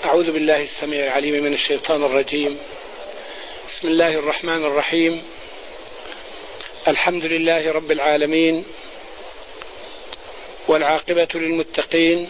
أعوذ بالله السميع العليم من الشيطان الرجيم. بسم الله الرحمن الرحيم. الحمد لله رب العالمين، والعاقبة للمتقين،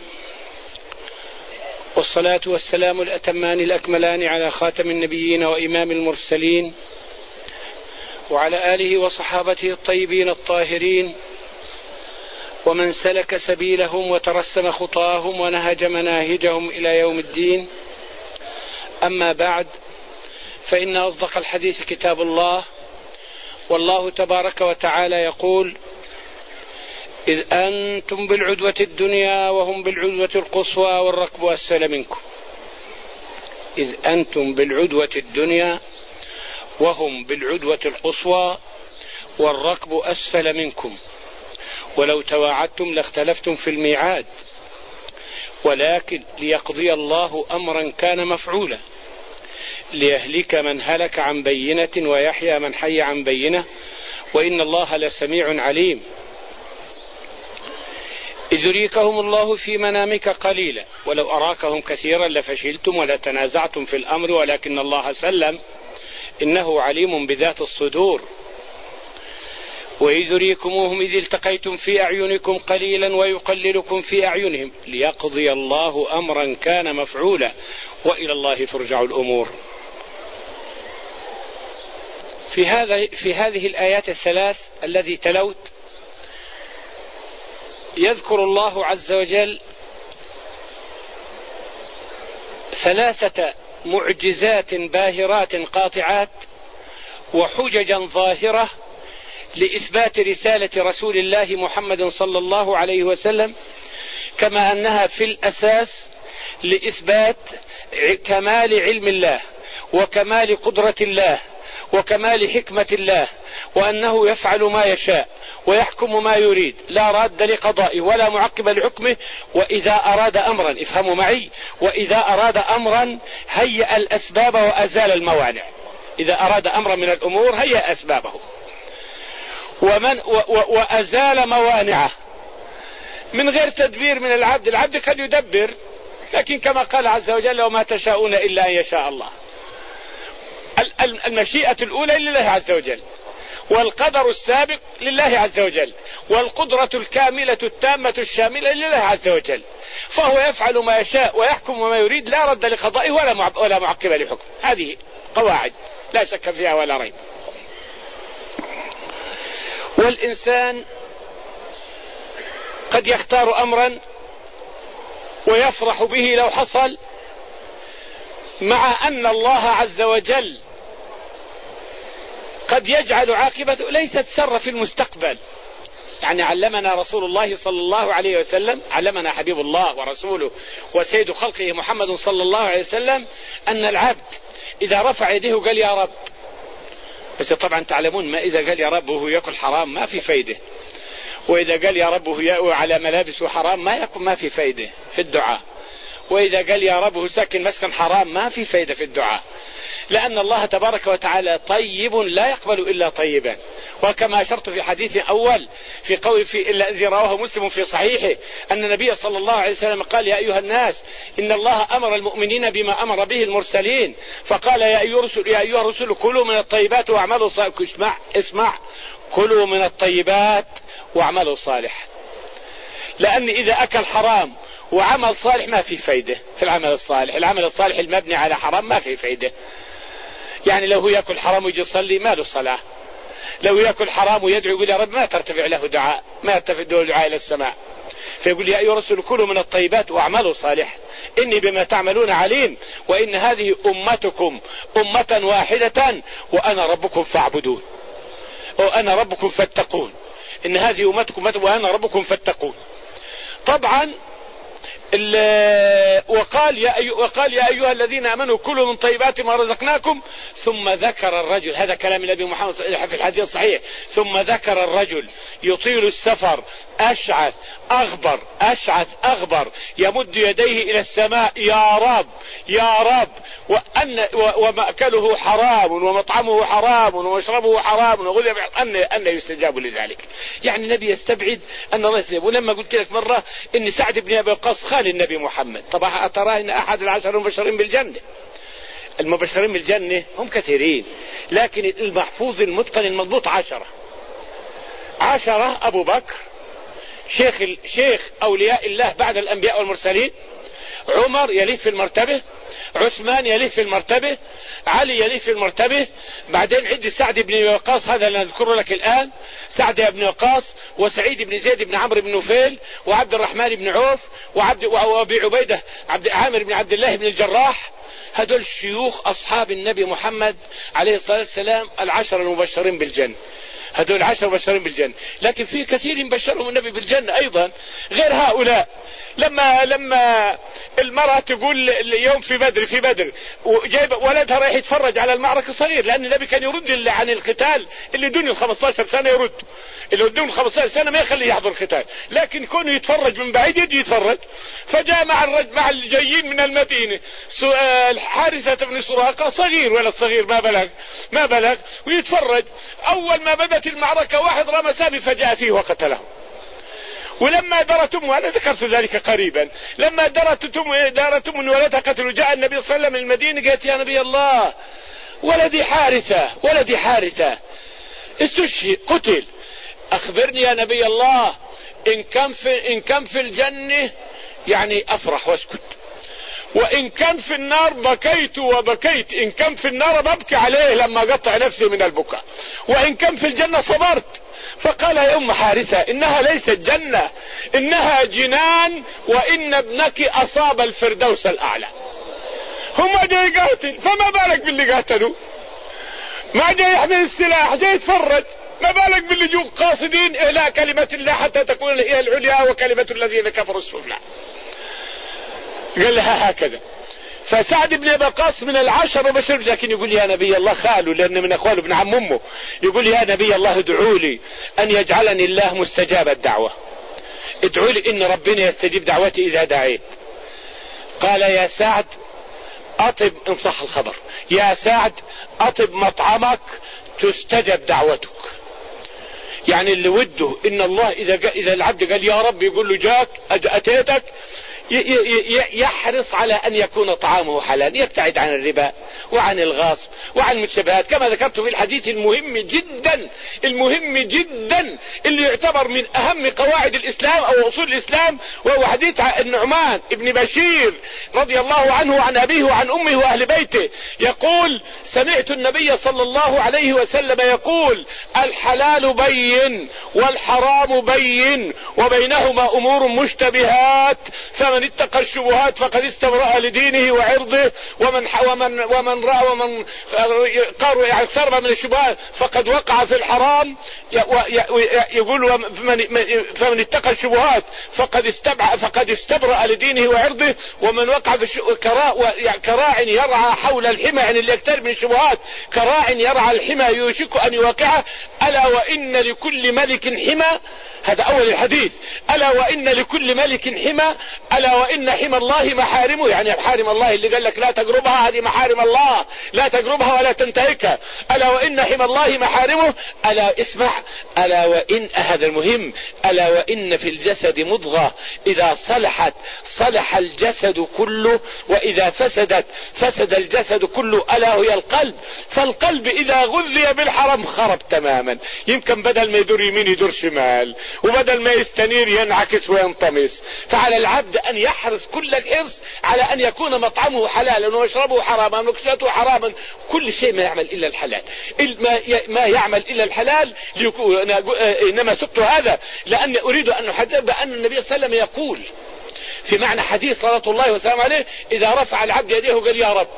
والصلاة والسلام الأتمان الأكملان على خاتم النبيين وإمام المرسلين، وعلى آله وصحابته الطيبين الطاهرين، ومن سلك سبيلهم وترسم خطاهم ونهج مناهجهم إلى يوم الدين. أما بعد، فإن أصدق الحديث كتاب الله، والله تبارك وتعالى يقول: إذ أنتم بالعدوة الدنيا وهم بالعدوة القصوى والركب أسفل منكم. إذ أنتم بالعدوة الدنيا وهم بالعدوة القصوى والركب أسفل منكم، ولو تواعدتم لاختلفتم في الميعاد، ولكن ليقضي الله أمرا كان مفعولا، ليهلك من هلك عن بينة ويحيى من حي عن بينة، وإن الله لسميع عليم. إذ يريكهم الله في منامك قليلا ولو أراكهم كثيرا لفشلتم ولتنازعتم في الأمر ولكن الله سلم، إنه عليم بذات الصدور. وإذ يريكموهم إذ التقيتم في أعينكم قليلا ويقللكم في أعينهم، ليقضي الله أمرا كان مفعولا، وإلى الله ترجع الأمور. في هذه الآيات الثلاث الذي تلوت، يذكر الله عز وجل ثلاثة معجزات باهرات قاطعات وحججا ظاهرة لإثبات رسالة رسول الله محمد صلى الله عليه وسلم، كما أنها في الأساس لإثبات كمال علم الله وكمال قدرة الله وكمال حكمة الله، وأنه يفعل ما يشاء ويحكم ما يريد، لا راد لقضائه ولا معقب لحكمه. وإذا أراد أمرا، افهموا معي، وإذا أراد أمرا هيأ الأسباب وأزال الموانع. إذا أراد أمرا من الأمور هيأ أسبابه وأزال موانعه من غير تدبير من العبد. العبد قد يدبر، لكن كما قال عز وجل: وما تشاءون إلا أن يشاء الله. المشيئة الأولى لله عز وجل، والقدر السابق لله عز وجل، والقدرة الكاملة التامة الشاملة لله عز وجل، فهو يفعل ما يشاء ويحكم ما يريد، لا رد لقضائه ولا معقب لحكمه. هذه قواعد لا شك فيها ولا ريب. والإنسان قد يختار أمرا ويفرح به لو حصل، مع أن الله عز وجل قد يجعل عاقبته ليست سر في المستقبل. يعني علمنا رسول الله صلى الله عليه وسلم، علمنا حبيب الله ورسوله وسيد خلقه محمد صلى الله عليه وسلم، أن العبد إذا رفع يده قال يا رب، بس طبعا تعلمون ما إذا قال يا رب وهو يأكل حرام ما في فايدة، وإذا قال يا رب وهو يأوي على ملابسه حرام ما في فايدة في الدعاء، وإذا قال يا رب وهو ساكن مسكن حرام ما في فايدة في الدعاء، لأن الله تبارك وتعالى طيب لا يقبل إلا طيبا. وكما أشرت في حديث أول في قول الذي رواه مسلم في صحيحه، أن النبي صلى الله عليه وسلم قال: يا أيها الناس، إن الله أمر المؤمنين بما أمر به المرسلين، فقال: يا أيها الرسل كلوا من الطيبات واعملوا صالحا. اسمع، كلوا من الطيبات واعملوا صالحا، لأن إذا أكل حرام وعمل صالح ما في فايدة في العمل الصالح. العمل الصالح المبني على حرام ما في فايدة. يعني لو هو يأكل حرام ويجي يصلي ما له صلاة، لو يأكل حرام ويدعو يقول يا رب ما ترتفع له دعاء، ما يرتفع دعاء إلى السماء. فيقول: يا أيها الرسل كلوا من الطيبات واعملوا صالحا إني بما تعملون عليم، وإن هذه أمتكم أمة واحدة وأنا ربكم فاعبدون، وأنا ربكم فاتقون. إن هذه أمتكم وأنا ربكم فاتقون. طبعا وقال يا أيها الذين آمنوا كلوا من طيبات ما رزقناكم، ثم ذكر الرجل، هذا كلام النبي محمد في الحديث الصحيح، ثم ذكر الرجل يطيل السفر أشعث أغبر يمد يديه إلى السماء: يا رب يا رب، ومأكله حرام ومطعمه حرام ومشربه حرام وغذي أن يستجاب لذلك. يعني النبي يستبعد أن الله يستجاب. ولما قلت لك مرة إن سعد بن أبي وقاص خال النبي محمد، طبعا تراهن أحد العشر المبشرين بالجنة. المبشرين بالجنة هم كثيرين، لكن المحفوظ المتقن المضبوط 10. أبو بكر شيخ أولياء الله بعد الأنبياء والمرسلين، عمر يليه في المرتبة، عثمان يليه في المرتبة، علي يليه في المرتبة، بعدين عد سعد بن وقاص، هذا اللي أذكره لك الآن، سعد بن وقاص وسعيد بن زيد بن عمرو بن نفيل وعبد الرحمن بن عوف وأبي عبيدة عامر بن عبد الله بن الجراح. هذول شيوخ أصحاب النبي محمد عليه الصلاة والسلام 10 المبشرين بالجنة. هذول 10 مبشرين بالجنة، لكن في كثير بشرهم النبي بالجنة أيضا غير هؤلاء. لما المرأة تقول اليوم في بدر وجايب ولدها رايح يتفرج على المعركة صغير، لأن النبي كان يرد عن القتال اللي دون 15 سنة، يرد اللي دون 15 سنة ما يخليه يحضر القتال، لكن يكون يتفرج من بعيد يجي يتفرج. فجاء مع الجايين من المدينة حارثة بن سراقة، صغير ولد صغير ما بلغ ويتفرج. أول ما بدت المعركة واحد رمى سامي فجاء فيه وقتله. ولما دارت أمه، أنا ذكرت ذلك قريبا، لما دارت أم ولدها قتلوا، جاء النبي صلى الله عليه وسلم من المدينة، قالت يا نبي الله ولدي حارثة استشهد قتل، أخبرني يا نبي الله إن كان في الجنة يعني أفرح واسكت، وإن كان في النار بكيت وبكيت، إن كان في النار ببكي عليه لما قطع نفسي من البكاء، وإن كان في الجنة صبرت. فقال يا أم حارثة إنها ليست جنة، إنها جنان، وإن ابنك أصاب الفردوس الأعلى. هم جاي يقاتل، فما بالك باللي قاتلوا؟ ما جاي يحمل السلاح، جاي يتفرج، ما بالك باللي جو قاصدين إعلاء كلمة الله حتى تكون هي العليا وكلمة الذين كفروا السفلى. قال لها هكذا. فسعد بن وقاص من 10 مبشرين، لكن يقول يا نبي الله خاله، لأن من أخواله ابن عم أمه، يقول يا نبي الله ادعوا لي أن يجعلني الله مستجاب الدعوة، ادعوا لي إن ربنا يستجيب دعوتي إذا دعيت. قال يا سعد أطب، إن صح الخبر، يا سعد أطب مطعمك تستجب دعوتك. يعني اللي وده إن الله إذا العبد قال يا رب يقول له جاك أتيتك، يحرص على أن يكون طعامه حلال، يبتعد عن الربا وعن الغاصب وعن المتشبهات، كما ذكرت في الحديث المهم جدا اللي يعتبر من أهم قواعد الإسلام أو أصول الإسلام، وهو حديث النعمان ابن بشير رضي الله عنه وعن أبيه وعن أمه وأهل بيته، يقول سمعت النبي صلى الله عليه وسلم يقول الحلال بين والحرام بين وبينهما أمور مشتبهات، فمن اتقى الشبهات فقد استبرأ لدينه وعرضه، ومن رأى ومن اقترب من الشبهات فقد وقع في الحرام. يقول فمن اتقى الشبهات فقد استبرأ لدينه وعرضه، ومن وقع في كراع يرعى حول الحمى، يعني اللي يقترب من الشبهات كراع يرعى الحمى يوشك أن يوقعه. ألا وإن لكل ملك حمى، هذا أول الحديث، ألا وإن لكل ملك حمى، ألا وإن حمى الله محارمه، يعني محارم الله اللي قال لك لا تقربها، هذه محارم الله لا تقربها ولا تنتهكها. ألا وإن حمى الله محارمه، ألا اسمع، ألا وإن، هذا المهم، ألا وإن في الجسد مضغة إذا صلحت صلح الجسد كله، وإذا فسدت فسد الجسد كله، ألا هي القلب، فالقلب إذا غذي بالحرام خرب تماما، يمكن بدل ما يدور يمين يدور شمال، وبدل ما يستنير ينعكس وينطمس. فعلى العبد أن يحرص كل الحرص على أن يكون مطعمه حلالا ومشربه حراما ومكسوته حراما، كل شيء ما يعمل إلا الحلال، ما يعمل إلا الحلال. إنما سقت هذا لأني أريد أن أحدث بأن النبي صلى الله عليه وسلم يقول في معنى حديث صلاة الله وسلام عليه إذا رفع العبد يديه وقال يا رب،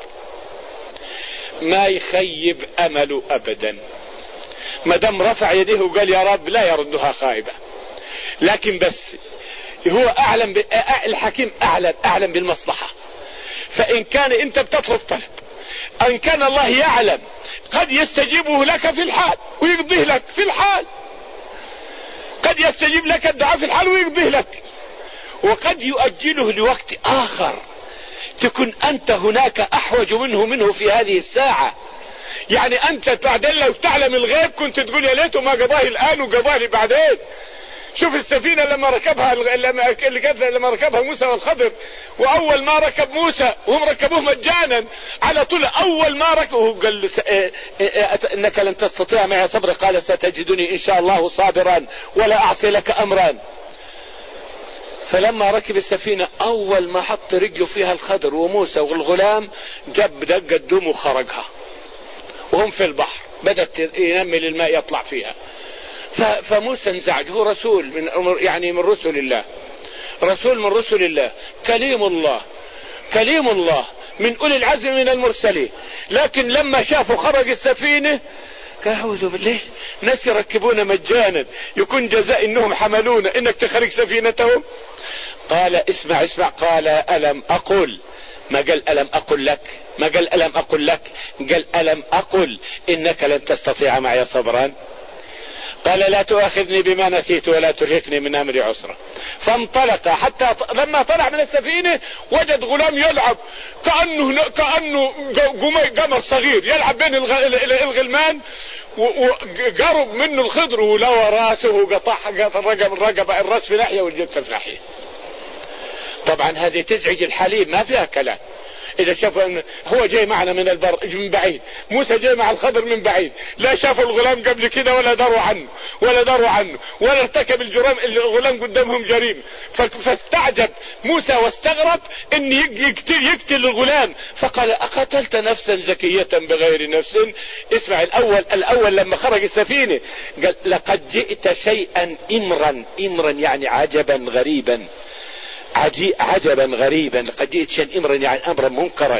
ما يخيب أمله أبدا، ما دام رفع يديه وقال يا رب لا يردها خائبة. لكن بس هو أعلم الحكيم أعلم بالمصلحة، فإن كان أنت بتطلب طلب، أن كان الله يعلم قد يستجيبه لك في الحال ويقضيه لك في الحال، قد يستجيب لك الدعاء في الحال ويقضيه لك، وقد يؤجله لوقت آخر تكون أنت هناك أحوج منه في هذه الساعة. يعني أنت بعدين لو تعلم الغيب كنت تقول يا ليته ما قضاه الآن وقضاه لي بعدين. شوف السفينة لما ركبها موسى والخضر، واول ما ركب موسى وهم ركبوه مجانا على طول، اول ما ركبوه قال له انك لن تستطيع معي صبرا، قال ستجدني ان شاء الله صابرا ولا اعصي لك امرا. فلما ركب السفينة اول ما حط رجله فيها الخضر وموسى والغلام جاب دقة دم وخرجها، وهم في البحر بدأت ينمل الماء يطلع فيها. فموسى انزعج، هو رسول من رسل الله، رسول من رسل الله، كليم الله من أولي العزم من المرسلين، لكن لما شافوا خرج السفينة قال أعوذ بالله، ناس يركبون مجانا يكون جزاء إنهم حملونا إنك تخرج سفينتهم. قال اسمع قال ألم أقل، ما قال ألم أقل لك، ما قال ألم أقل لك، قال ألم أقل إنك لن تستطيع معي صبرا. قال لا تؤاخذني بما نسيت ولا ترهقني من أمري عسرا. فانطلق حتى لما طلع من السفينة وجد غلام يلعب كأنه قمر صغير يلعب بين الغلمان، وقرب منه الخضر ولوى راسه وقطع الرقبة الراس في ناحية والجثة في ناحية. طبعا هذه تزعج الحليم، ما فيها كلام. إذا شافوا أن هو جاي معنا من البر من بعيد، موسى جاي مع الخضر من بعيد، لا شافوا الغلام قبل كده ولا داروا عنه ولا ارتكب الغلام قدامهم جريمة. فاستعجب موسى واستغرب ان يقتل الغلام، فقال أقتلت نفسا زكية بغير نفس. اسمع، الأول لما خرج السفينة قال لقد جئت شيئا إمرا يعني عجبا غريبا، عجبا غريبا، لقد جئت شيئا إمرا يعني أمرا منكرا.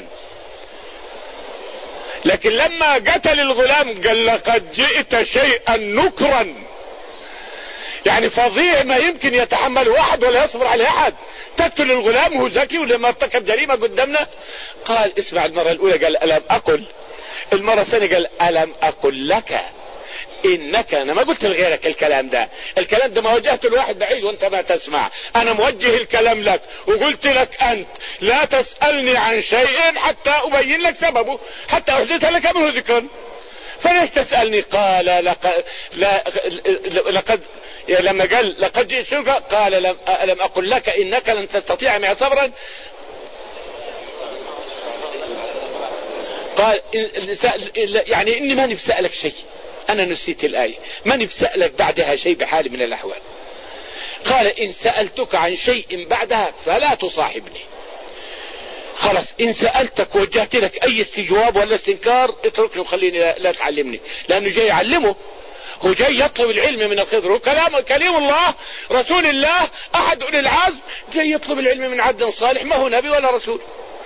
لكن لما قتل الغلام قال لقد جئت شيئا نكرا، يعني فظيع ما يمكن يتحمل واحد ولا يصبر عليه احد. تقتل الغلام وهو ذكي ولما ارتكب جريمة قدامنا. قال اسمع، المرة الأولى قال ألم أقل، المرة الثانية قال ألم أقل لك إنك، أنا ما قلت لغيرك الكلام ده ما وجهته لواحد بعيد وأنت ما تسمع، أنا موجه الكلام لك وقلت لك أنت لا تسألني عن شيء حتى أبين لك سببه، حتى أحدث لك منه ذكرا، فليش تسألني؟ قال لقد لما قال لقد جئت شركا قال ألم أقل لك إنك لن تستطيع معي صبرا. قال يعني إني ماني بسألك شيء، أنا نسيت الآية، ماني بسألك بعدها شيء بحال من الأحوال. قال إن سألتك عن شيء بعدها فلا تصاحبني. خلاص إن سألتك وجهت لك أي استجواب ولا استنكار اتركني وخليني لا تعلمني، لأنه جاي يعلمه، هو جاي يطلب العلم من الخضر، هو كليم الله رسول الله أحد أولي العزم، جاي يطلب العلم من عبد صالح ما هو نبي ولا رسول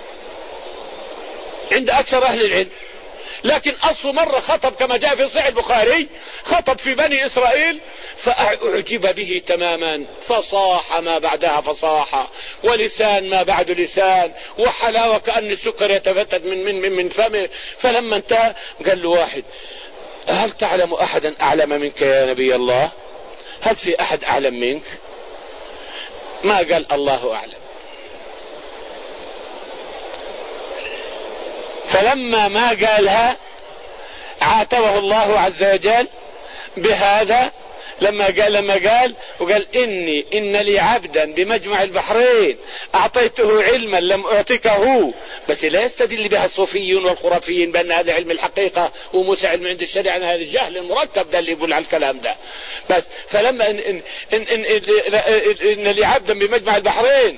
عند أكثر أهل العلم. لكن أصل مرة خطب كما جاء في صحيح البخاري، خطب في بني إسرائيل فأعجب به تماما، فصاح ما بعدها فصاح، ولسان ما بعد لسان، وحلاوة كأن السكر يتفتت من فمه. فلما انتهى قال له واحد هل تعلم أحدا أعلم منك يا نبي الله؟ هل في أحد أعلم منك؟ ما قال الله أعلم. فلما ما قالها عاتبه الله عز وجل بهذا، لما قال وقال إن لي عبدا بمجمع البحرين أعطيته علما لم أعطكه. بس لا يستدل بها الصوفيون والخرافيين بأن هذا علم الحقيقة وموسى علم عند الشريعة، هذا الجهل المركب ده اللي يقول على الكلام ده. بس فلما إن لي عبدا بمجمع البحرين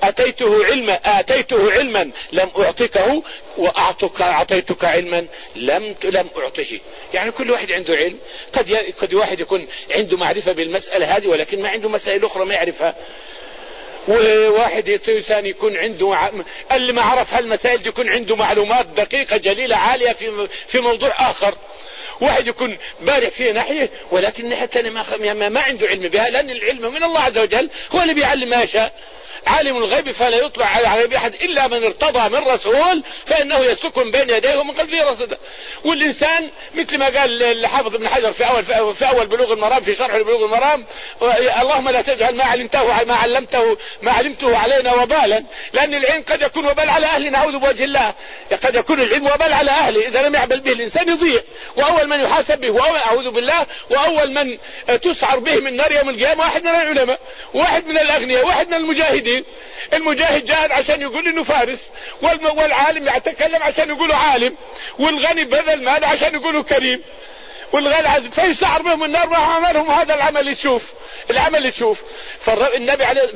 آتيته علما لم أعطكه أعطيتك علما لم أعطه. يعني كل واحد عنده علم، قد واحد يكون عنده معرفة بالمسألة هذه ولكن ما عنده مسائل أخرى ما يعرفها، وواحد ثاني يكون عنده اللي ما عرف هالمسائل دي يكون عنده معلومات دقيقة جليلة عالية في موضوع آخر. واحد يكون بارع في ناحية ولكن ناحية ثانية ما عنده علم بها، لأن العلم من الله عز وجل هو اللي بيعلم ما يشاء. عالم الغيب فلا يطلع على غيب أحد إلا من ارتضى من رسول فإنه يسلك من بين يديه ومن خلفه رصدا. والإنسان مثل ما قال الحافظ ابن حجر في أول بلوغ المرام في شرح بلوغ المرام: اللهم لا تجعل ما علمته علينا وبالا. لأن العلم قد يكون وبال على أهله، نعوذ بوجه الله، قد يكون العلم وبال على أهله إذا لم يعمل به الإنسان يضيع، وأول من يحاسب به أعوذ بالله وأول من تسعر به من نار يوم القيامة واحد من العلماء، واحد من الأغنياء، واحد من المجاهدين. المجاهد جاهد عشان يقول إنه فارس، والعالم يتكلم عشان يقوله عالم، والغني بذل ماله عشان يقوله كريم، والغني فيسعر بهم النار ما عملهم هذا العمل يشوف. فالنبي عليه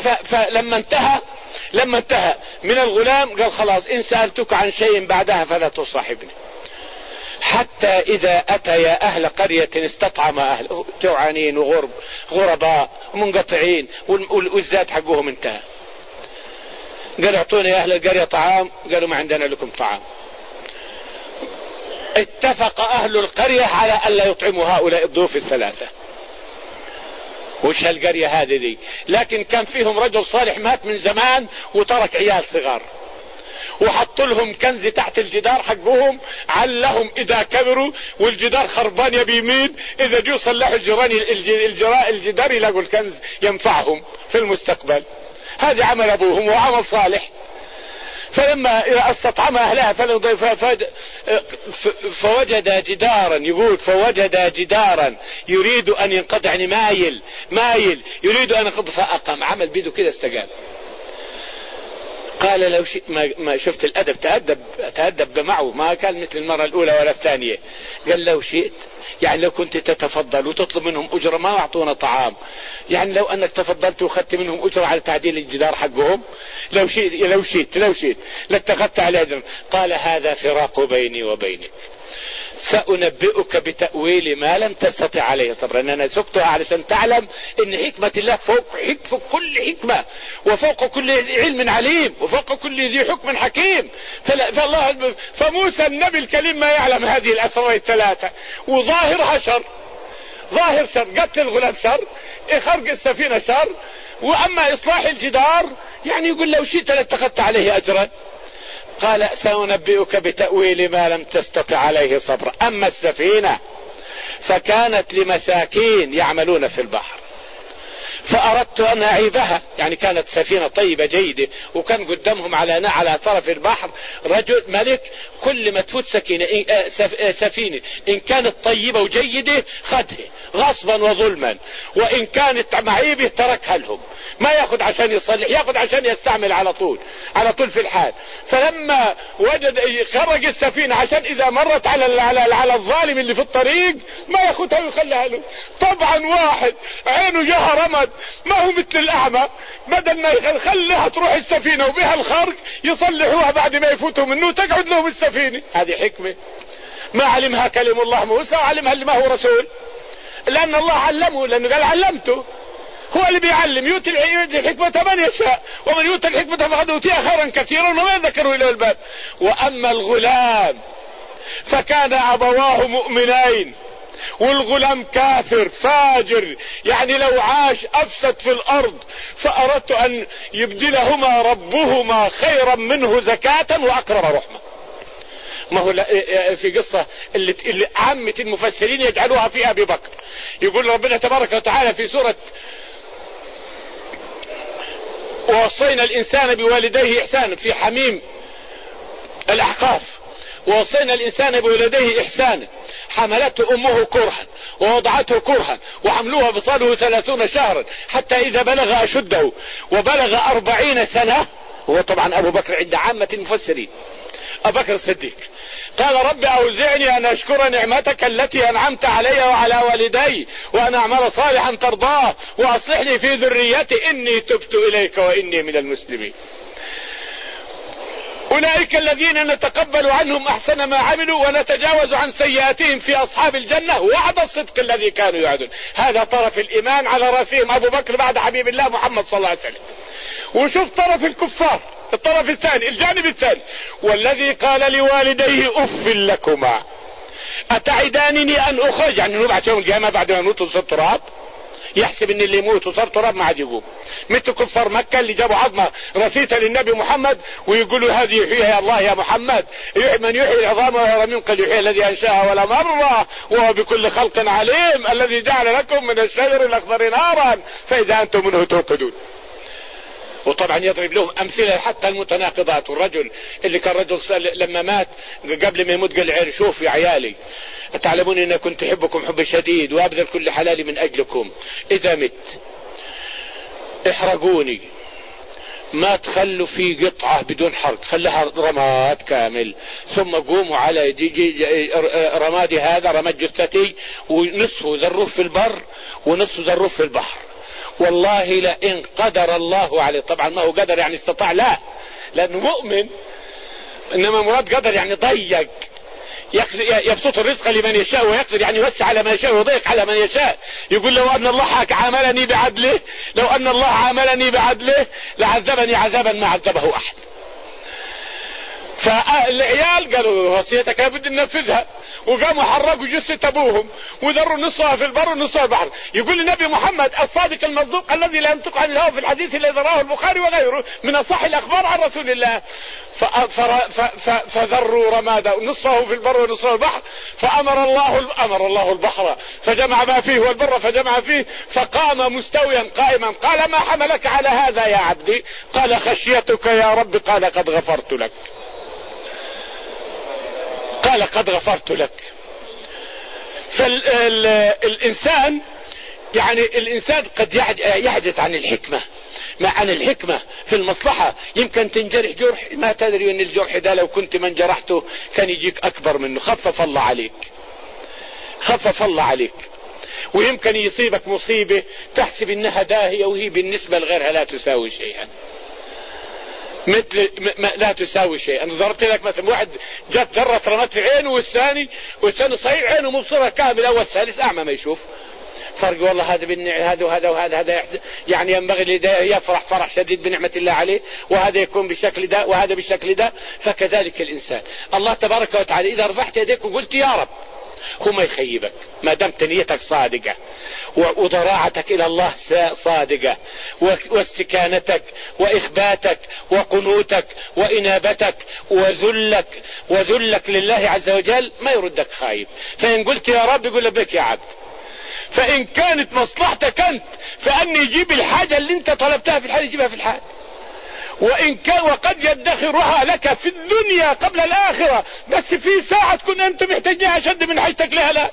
لما انتهى من الغلام قال: خلاص إن سألتك عن شيء بعدها فلا تصاحبني. حتى إذا أتيا أهل قرية استطعم أهله، جوعانين وغرباء ومنقطعين والزاد حقهم انتهى. قال: اعطوني أهل القرية طعام. قالوا: ما عندنا لكم طعام. اتفق أهل القرية على ألا يطعموا هؤلاء الضيوف الثلاثة. وش هالقرية هذه دي؟ لكن كان فيهم رجل صالح مات من زمان وترك عيال صغار، وحط لهم كنز تحت الجدار حقهم، علهم إذا كبروا والجدار خربان يبي يمين، إذا جو صلحوا الجدار يلاقوا الكنز ينفعهم في المستقبل. هذا عمل أبوهم وعمل صالح. فلما استطعم أهلها فوجد جدارا يريد أن ينقطع، يعني مايل يريد أن ينقطع، فأقام، عمل بيده كده استقام. قال: لو شئت، ما شفت الأدب، تأدب معه، ما كان مثل المرة الأولى ولا الثانية. قال: لو شئت، يعني لو كنت تتفضل وتطلب منهم أجرة ما أعطونا طعام، يعني لو أنك تفضلت وأخذت منهم أجرة على تعديل الجدار حقهم، لو شئت لاتخذت على أجر. قال: هذا فراق بيني وبينك، سأنبئك بتأويل ما لم تستطع عليه صبرا. أنا سكتها علشان تعلم أن حكمة الله فوق كل حكمة، وفوق كل علم عليم، وفوق كل ذي حكم حكيم. فموسى النبي الكريم ما يعلم هذه الأسرار الثلاثة، وظاهرها شر، ظاهر شر، قتل الغلام شر، خرق السفينة شر، وأما إصلاح الجدار يعني يقول: لو شئت لاتخذت عليه أجرا. قال: سأنبئك بتأويل ما لم تستطع عليه صبرا. أما السفينة فكانت لمساكين يعملون في البحر، فأردت أن أعيبها، يعني كانت سفينة طيبة جيدة، وكان قدامهم على طرف البحر رجل ملك، كل ما تفوت سفينة إن كانت طيبة وجيدة خدها غصبا وظلما، وإن كانت معيبة تركها لهم، ما ياخذ عشان يصلح، ياخذ عشان يستعمل على طول في الحال. فلما وجد خرج السفينة عشان إذا مرت على الظالم اللي في الطريق ما ياخذها ويخليها له. طبعا واحد عينه جهة رمد، ما هو مثل الأعمى، بدل ما يخليها تروح السفينة وبها الخرق يصلحوها بعد ما يفوتوا منه تقعد لهم السفينة. هذه حكمة ما علمها كلم الله موسى، وعلمها اللي ما هو رسول، لأن الله علمه، لأنه قال: علمته. هو اللي بيعلم، يؤتي الحكمة من يشاء، ومن يؤتي الحكمة فقد أوتي خيرا كثيرا وما ذكروا إلى الباب. وأما الغلام فكان أبواه مؤمنين، والغلام كافر فاجر، يعني لو عاش أفسد في الأرض، فأردت أن يبدلهما ربهما خيرا منه زكاة وأقرب رحمة. ما هو في قصة اللي عامة المفسرين يجعلوها في أبي بكر. يقول ربنا تبارك وتعالى في سورة: ووصينا الإنسان بوالديه إحسانا، في حميم الأحقاف: ووصينا الإنسان بوالديه إحسانا حملته أمه كرها ووضعته كرها وحملوها فصاله 30 شهرا حتى إذا بلغ أشده وبلغ 40 سنة. هو طبعا أبو بكر عند عامة المفسرين، أبو بكر الصديق، قال: رب أوزعني أن أشكر نعمتك التي أنعمت علي وعلى والدي وأن أعمل صالحا ترضاه وأصلح لي في ذريتي إني تبت إليك وإني من المسلمين. أولئك الذين نتقبل عنهم أحسن ما عملوا ونتجاوز عن سيئاتهم في أصحاب الجنة وعد الصدق الذي كانوا يعدون. هذا طرف الإيمان على رأسهم أبو بكر بعد حبيب الله محمد صلى الله عليه وسلم. وشوف طرف الكفار، الطرف الثاني، الجانب الثاني: والذي قال لوالديه أف لكما أتعدانني أن أخرج، يعني نبعث يوم القيامة بعد ما نموت ونصير تراب، يحسب ان اللي يموت وصار تراب ما عاد يقوم، مثل كفار مكة اللي جابوا عظمة رفيتة للنبي محمد ويقولوا هذه يحييها الله يا محمد، من يحيي العظام وهي رميم قد يحيي الذي انشاها ولا مرة وهو بكل خلق عليم الذي جعل لكم من الشجر الاخضر نارا فاذا انتم منه توقدون. وطبعا يضرب لهم امثله حتى المتناقضات. والرجل اللي كان رجل لما مات قبل ما يموت قال عير شوف يا عيالي تعلمون ان كنت احبكم حب شديد وابذل كل حلالي من اجلكم، اذا مت احرقوني ما تخلوا في قطعة بدون حرق، خلها رماد كامل، ثم قوموا على رمادي هذا رماد جثتي ونصفه ذروه في البر ونصفه ذروه في البحر، والله لئن قدر الله عليه. طبعا ما هو قدر يعني استطاع، لا لانه مؤمن، انما مراد قدر يعني ضيق، يبسط الرزق لمن يشاء ويقدر يعني يوسع على ما يشاء ويضيق على من يشاء. يقول لو ان الله عاملني بعدله، لو ان الله عاملني بعدله لعذبني عذابا ما عذبه احد. فالعيال قالوا وصيتك لابد ننفذها، وقاموا حرقوا جثة ابوهم وذروا نصها في البر ونصها البحر. يقول النبي محمد الصادق المصدوق الذي لا ينطق عن الهوى في الحديث الذي رواه البخاري وغيره من اصح الاخبار عن رسول الله، فذروا رمادا نصه في البر ونصه في البحر، فامر الله البحر فجمع ما فيه والبر فجمع فيه، فقام مستويا قائما. قال ما حملك على هذا يا عبدي؟ قال خشيتك يا رب. قال قد غفرت لك. قال قد غفرت لك. فالإنسان يعني الإنسان قد يحدث عن الحكمة، عن الحكمة في المصلحة. يمكن تنجرح جرح ما تدري ان الجرح ده لو كنت من جرحته كان يجيك اكبر منه. خفف الله عليك، خفف الله عليك. ويمكن يصيبك مصيبة تحسب انها داهية وهي بالنسبة لغيرها لا تساوي شيئا، مثل لا تساوي شيء. انا ضربت لك مثلا واحد جت ذرة رمت في عينه والثاني صحيح عينه مبصرة كاملة والثالث اعمى ما يشوف فرق. والله هذا هذا وهذا وهذا يعني ينبغي لي يفرح فرح شديد بنعمة الله عليه، وهذا يكون بالشكل ده وهذا بالشكل ده. فكذلك الانسان الله تبارك وتعالى اذا رفعت يديك وقلت يا رب هو ما يخيبك ما دمت نيتك صادقة وضراعتك الى الله صادقة واستكانتك واخباتك وقنوتك وانابتك وذلك لله عز وجل، ما يردك خايب. فان قلت يا رب يقول لبيك يا عبد. فان كانت مصلحتك انت فان يجيب الحاجة اللي انت طلبتها في الحال يجيبها في الحال، وإن كان وقد يدخرها لك في الدنيا قبل الآخرة، بس في ساعة تكون أنت محتاجها أشد من حاجتك لها، لا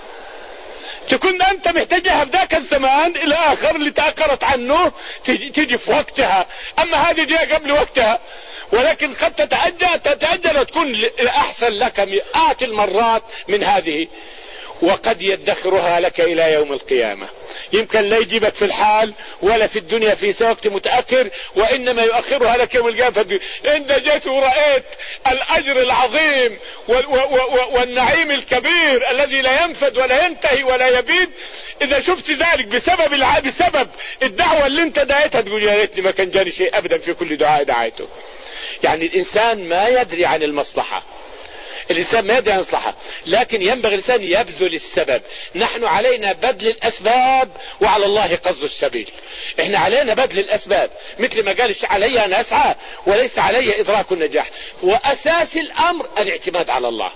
تكون أنت محتاجها في ذاك الزمان الآخر اللي تأخرت عنه تيجي في وقتها. أما هذه دي قبل وقتها، ولكن قد تتأجل وتكون أحسن لك مئات المرات من هذه، وقد يدخرها لك إلى يوم القيامة. يمكن لا يجيبك في الحال ولا في الدنيا في وقت متأخر، وإنما يؤخرها لك يوم القيامة. إن جيت ورأيت الأجر العظيم والنعيم الكبير الذي لا ينفد ولا ينتهي ولا يبيد، إذا شفت ذلك بسبب الدعوة اللي انت دعيتها تقول يا ريتني ما كان جاني شيء أبدا في كل دعاء دعيته. يعني الإنسان ما يدري عن المصلحة، الإنسان ما يدري عن المصلحة، لكن ينبغي الإنسان يبذل السبب. نحن علينا بذل الأسباب وعلى الله قصد السبيل. احنا علينا بذل الأسباب، مثل ما قال علي أن أسعى وليس علي إدراك النجاح. وأساس الأمر الاعتماد على الله،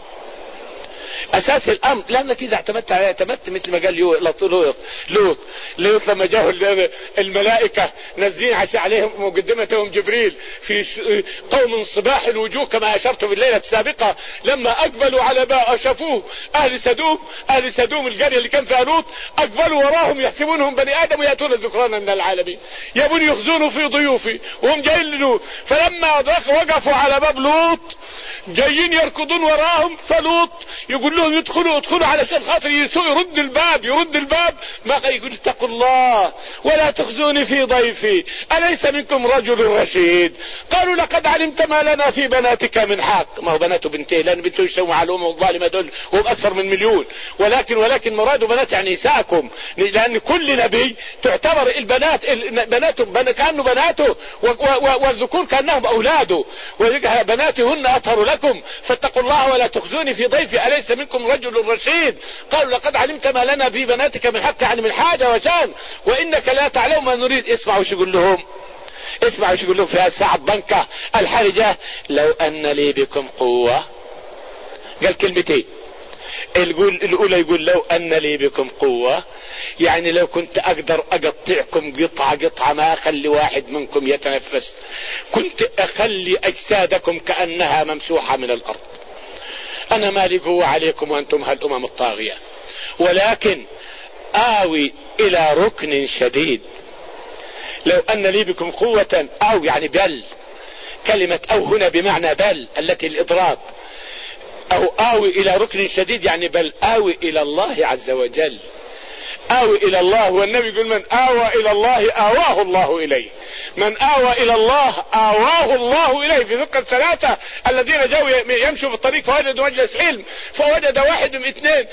أساس الأمر، لأنك إذا اعتمدت عليه اعتمدت مثل ما قال لوط لما جاءوا الملائكة نزلين عشان عليهم مقدمتهم جبريل في قوم صباح الوجوه كما أشرت في الليلة السابقة، لما أقبلوا على ما شافوه أهل سدوم القرية اللي كان فيها لوط، أقبلوا وراهم يحسبونهم بني آدم ويأتون الذكران من العالمين، يبون يخزونوا في ضيوفي وهم جايين للوط. فلما وقفوا على باب لوط جايين يركضون وراهم، فلوط يقول لهم ادخلوا علشان خاطر يرد الباب ما يقول اتقوا الله ولا تخزوني في ضيفي أليس منكم رجل رشيد. قالوا لقد علمت ما لنا في بناتك من حق. ما هو بناته بنتين، لأن بنته يشتوا معلومة والظالمة دول وهم أكثر من 1,000,000، ولكن مراد بنات يعني نساءكم، لأن كل نبي تعتبر البنات بناته كأنه بناته والذكور كأنهم أولاده، بناتهن أطهر ضيوفكم فاتقوا الله ولا تخزوني في ضيفي أليس منكم رجل رشيد. قالوا لقد علمت ما لنا في بناتك من حق، يعني من حاجة وشان، وإنك لا تعلم ما نريد. اسمعوا وش يقول لهم، اسمعوا وش يقول لهم في الساعة الضنكة الحرجة: لو أن لي بكم قوة. قال كلمتين، الأولى يقول لو أن لي بكم قوة، يعني لو كنت أقدر أقطعكم قطعة ما أخلي واحد منكم يتنفس، كنت أخلي أجسادكم كأنها ممسوحة من الأرض. أنا مالي قوة عليكم وأنتم هالأمم الطاغية، ولكن آوي إلى ركن شديد. لو أن لي بكم قوة، أو يعني بل، كلمة أو هنا بمعنى بل التي الإضراب، أو آوي إلى ركن شديد، يعني بل آوي إلى الله عز وجل. آوي إلى الله، والنبي يقول من آوى إلى الله آواه الله إليه. من آوى إلى الله آواه الله إليه. في ذكر الثلاثة الذين جاءوا يمشوا في الطريق فوجدوا مجلس علم، فوجد واحد من اثنين،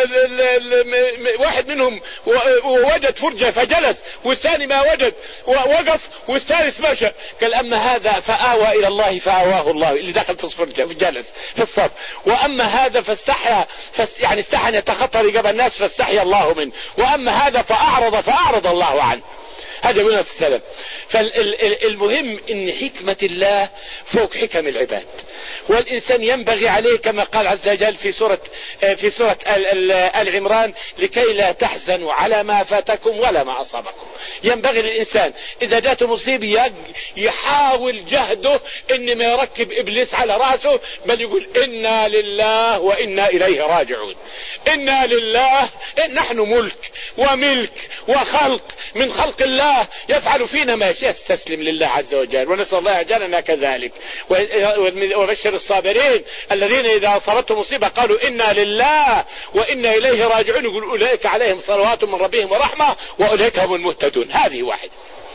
واحد منهم وجد فرجة فجلس، والثاني ما وجد ووقف، والثالث مشى. قال أما هذا فآوى إلى الله فآواه الله، اللي دخل في الفرجة فجلس في الصف. وأما هذا فاستحيا، يعني استحى أن يتخطى رقاب الناس فاستحيا الله منه. وأما هذا فأعرض الله عنه. هذا من السلام. فالمهم ان حكمة الله فوق حكم العباد، والانسان ينبغي عليه كما قال عز وجل في سورة آل عمران: لكي لا تحزنوا على ما فاتكم ولا ما اصابكم. ينبغي للانسان اذا جاءته مصيبة يحاول جهده ان ما يركب ابليس على راسه، بل يقول انا لله وانا اليه راجعون. انا لله، نحن ملك وملك وخلق من خلق الله، يفعل فينا ما يشاء. استسلم لله عز وجل، ونسأل الله أجلنا كذلك. وبشر الصابرين الذين إذا أصابتهم مصيبة قالوا إنا لله وإنا إليه راجعون، يقول أولئك عليهم صلوات من ربهم ورحمة وأولئك هم المهتدون. هذه واحد.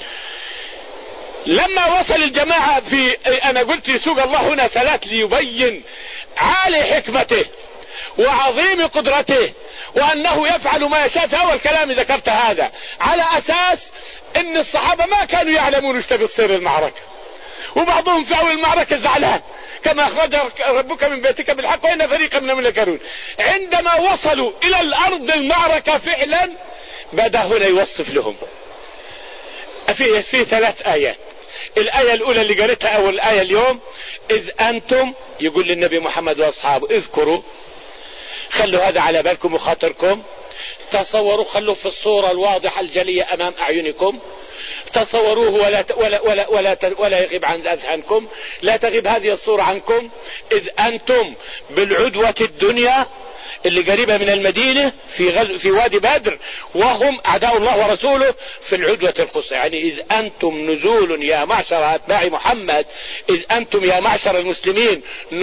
لما وصل الجماعة أنا قلت يسوق الله هنا ثلاث ليبين عالي حكمته وعظيم قدرته، وأنه يفعل ما يشاء. في أول كلامي ذكرت هذا على أساس ان الصحابة ما كانوا يعلمون ايش تبي تصير المعركة، وبعضهم في اول المعركة زعلان كما اخرج ربك من بيتك بالحق وان فريقا منهم لكارهون. عندما وصلوا الى الارض المعركة فعلا بدأ هنا يوصف لهم في ثلاث ايات. الاية الاولى اللي قريتها اول اية اليوم: اذ انتم، يقول للنبي محمد واصحابه اذكروا، خلوا هذا على بالكم وخاطركم، تصوروا، خلوا في الصورة الواضحة الجلية أمام أعينكم، تصوروه ولا يغيب عن أذهانكم، لا تغيب هذه الصورة عنكم. إذ أنتم بالعدوة الدنيا اللي قريبة من المدينة في وادي بدر، وهم أعداء الله ورسوله في العدوة القصوى. يعني إذ أنتم نزول يا معشر أتباع محمد، إذ أنتم يا معشر المسلمين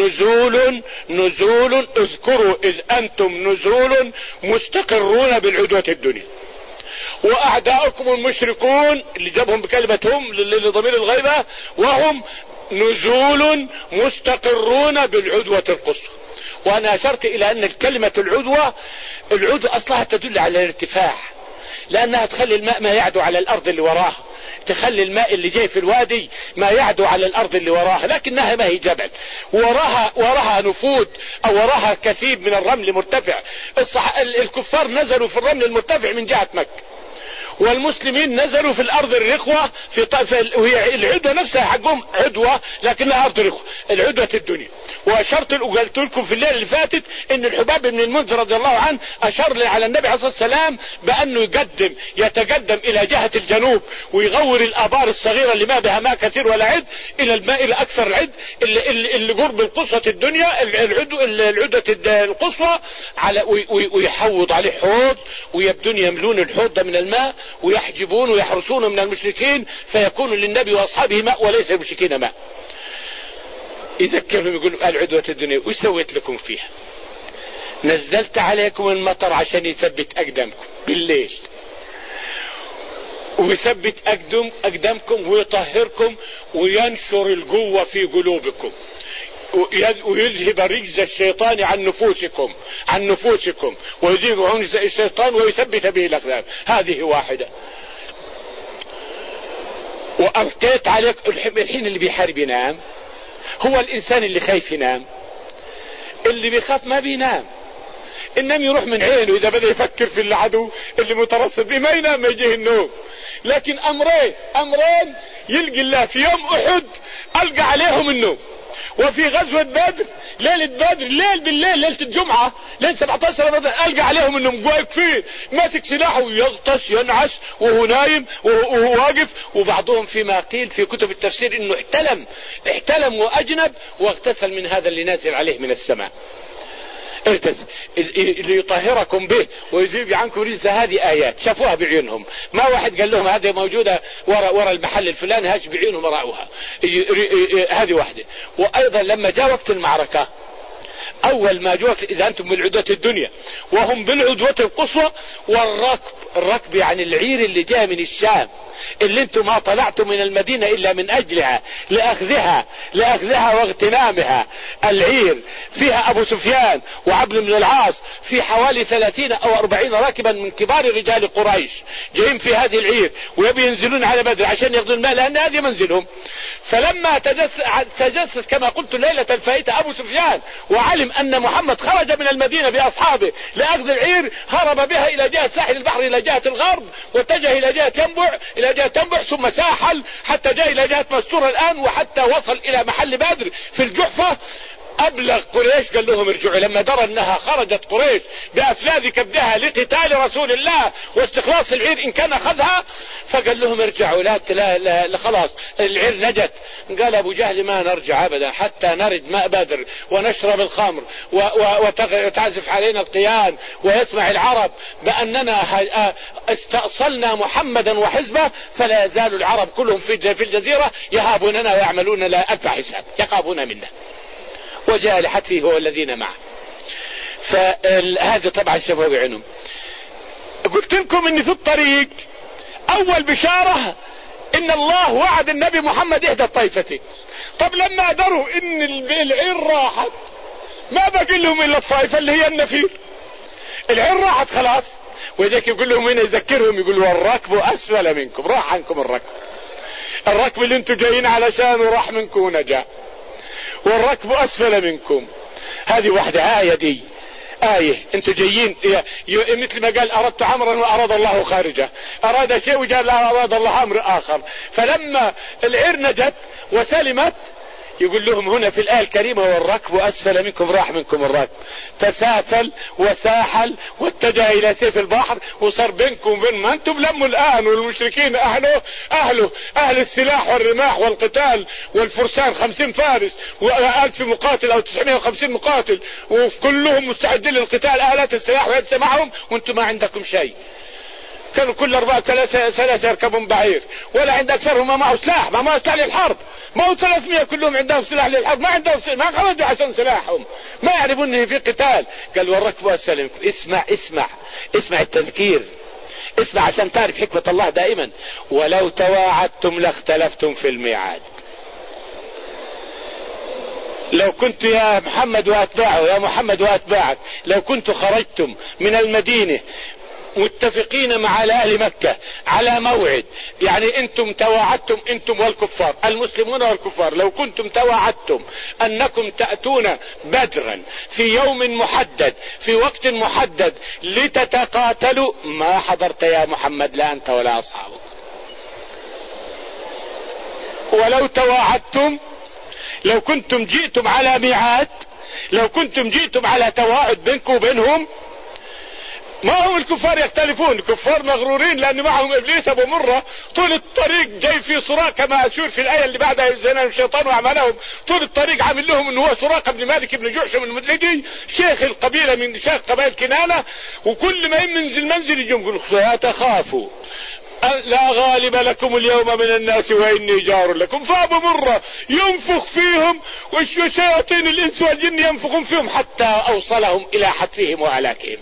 نزول اذكروا إذ أنتم نزول مستقرون بالعدوة الدنيا، وأعداؤكم المشركون اللي جابهم بكلمة هم لضمير الغيبة، وهم نزول مستقرون بالعدوة القصوى. وانا اشرت الى ان الكلمة العدوة اصلها تدل على الارتفاع، لانها تخلي الماء ما يعدو على الارض اللي وراها، تخلي الماء اللي جاي في الوادي ما يعدو على الارض اللي وراها، لكنها ما هي جبل، وراها نفود او وراها كثيب من الرمل مرتفع. الكفار نزلوا في الرمل المرتفع من جهة مكة، والمسلمين نزلوا في الارض الرخوة وهي العدوة نفسها حقهم عدوة لكنها ارض رخوة، العدوة الدنيا. واشرت وقلت لكم في الليلة اللي فاتت ان الحباب بن المنذر رضي الله عنه اشار على النبي عليه الصلاة والسلام بانه يتقدم الى جهة الجنوب ويغور الابار الصغيرة اللي ما بها ماء كثير ولا عد الى الماء الاكثر العد اللي قرب القصوى الدنيا، العدوة القصوى، ويحوض عليه حوض، ويبدون يملون الحوض ده من الماء ويحجبون ويحرسون من المشركين، فيكون للنبي واصحابه ماء وليس المشركين ماء. يذكرهم يقول العدوة الدنيا وش سويت لكم فيها؟ نزلت عليكم المطر عشان يثبت أقدامكم بالليل، ويثبت أقدامكم ويطهركم وينشر القوة في قلوبكم ويذهب رجز الشيطان عن نفوسكم ويذيب عنز الشيطان ويثبت به الأقدام. هذه واحدة. وألقيت عليك الحين اللي بيحارب ينام، هو الانسان اللي خايف ينام؟ اللي بيخاف ما بينام، النوم يروح من عينه اذا بدأ يفكر في العدو اللي مترصد به، ما ينام، ما يجيه النوم. لكن امرين يلقي الله في يوم احد القى عليهم النوم، وفي غزوة بدر ليلة بدر ليل بالليل ليلة الجمعة ليلة 17 رمضان القى عليهم انهم واقفين ماسك سلاحه ويغطس ينعس وهو نايم وهو واقف. وبعضهم فيما قيل في كتب التفسير انه احتلم واجنب واغتسل من هذا اللي نازل عليه من السماء، ليطهركم به ويذيب عنكم رجس. هذه آيات شافوها بعيونهم، ما واحد قال لهم هذه موجودة ورا المحل الفلاني، هاش بعيونهم رأوها. هذه واحدة. وأيضا لما جاء وقت المعركة، أول ما جاء إذا أنتم بالعدوة الدنيا وهم بالعدوة القصوى، الركب يعني العير اللي جاء من الشام، اللي انتم ما طلعتم من المدينة الا من اجلها لأخذها واغتنامها. العير فيها ابو سفيان وعبد بن العاص، في حوالي 30 او 40 راكبا من كبار رجال قريش جايين في هذه العير ويبي ينزلون على بدر عشان ياخذون المال، لان هذه منزلهم. فلما تجسس كما قلت ليلة الفائتة ابو سفيان وعلم ان محمد خرج من المدينة باصحابه لاخذ العير، هرب بها الى جهة ساحل البحر الى جهة الغرب، واتجه الى جهة تنبع ثم ساحل حتى جاء الى جهة مستورة الان، وحتى وصل الى محل بدر في الجحفة. ابلغ قريش قال لهم ارجعوا، لما درى انها خرجت قريش بافلاذ كبدها لقتال رسول الله واستخلاص العير ان كان اخذها، فقال لهم ارجعوا لا خلاص العير نجت. قال ابو جهل ما نرجع ابدا حتى نرد ماء بدر ونشرب الخمر وتعزف علينا القيان ويسمع العرب باننا استأصلنا محمدا وحزبه، فلا يزال العرب كلهم في الجزيرة يهابوننا ويعملون لا الف حساب، يخافون منا. وجاء لحتفه هو الذين معه. فهذا طبعا شافوه بعينهم. قلت لكم ان في الطريق اول بشارة ان الله وعد النبي محمد احدى الطائفتين. طب لما دروا ان العير راحت ما بقي لهم الا الطائفة اللي هي النفير. العير راحت خلاص، وذلك يقول لهم هنا يذكرهم يقول والركب اسفل منكم، راح عنكم الركب اللي انتم جايين علشانه راح منكم ونجا، والركب اسفل منكم. هذه واحدة دي آية انتوا جايين مثل ما قال اردت عمرا واراد الله خارجه، اراد شيء وجاء اراد الله امر اخر. فلما العير نجت وسلمت يقول لهم هنا في الآية الكريمة والركب اسفل منكم، راح منكم الركب، تسافل وساحل واتجه الى سيف البحر، وصار بينكم وبين ما انتم لموا الان، والمشركين اهل السلاح والرماح والقتال والفرسان 50 فارس و1000 مقاتل او 950 مقاتل وكلهم مستعدين للقتال، آلات السلاح ويدس معهم، وانتم ما عندكم شيء. كانوا كل 4-3 يركبون بعير، ولا عند اكثرهم ما معه سلاح، ما معه سلاح للحرب، ما هو 300 كلهم عندهم سلاح للحرب، ما عندهم سلاح، ما خرجوا عشان سلاحهم، ما يعرفون انه في قتال. قال والركب اسفل منكم. اسمع التذكير، اسمع عشان تعرف حكمة الله دائما. ولو تواعدتم لاختلفتم في الميعاد. لو كنت يا محمد واتباعك لو كنت خرجتم من المدينة متفقين مع اهل مكة على موعد، يعني انتم تواعدتم انتم والكفار المسلمون والكفار، لو كنتم تواعدتم انكم تأتون بدرا في يوم محدد في وقت محدد لتتقاتلوا، ما حضرت يا محمد لا انت ولا اصحابك. ولو تواعدتم، لو كنتم جئتم على ميعاد، لو كنتم جئتم على تواعد بينكم وبينهم، ما هم الكفار يختلفون، الكفار مغرورين لان معهم ابليس ابو مرة طول الطريق جاي في سراقة كما اشير في الايه اللي بعدها يزينهم الشيطان واعمالهم، طول الطريق عامل لهم انه هو سراقة بن مالك بن جعشم المدلجي شيخ القبيلة من شيخ قبائل كنانة، وكل ما ينزل منزل يجون يقول لا تخافوا لا غالب لكم اليوم من الناس واني جار لكم. فابو مرة ينفخ فيهم وشياطين الانس والجن ينفخون فيهم حتى اوصلهم الى حتفهم وهلاكهم.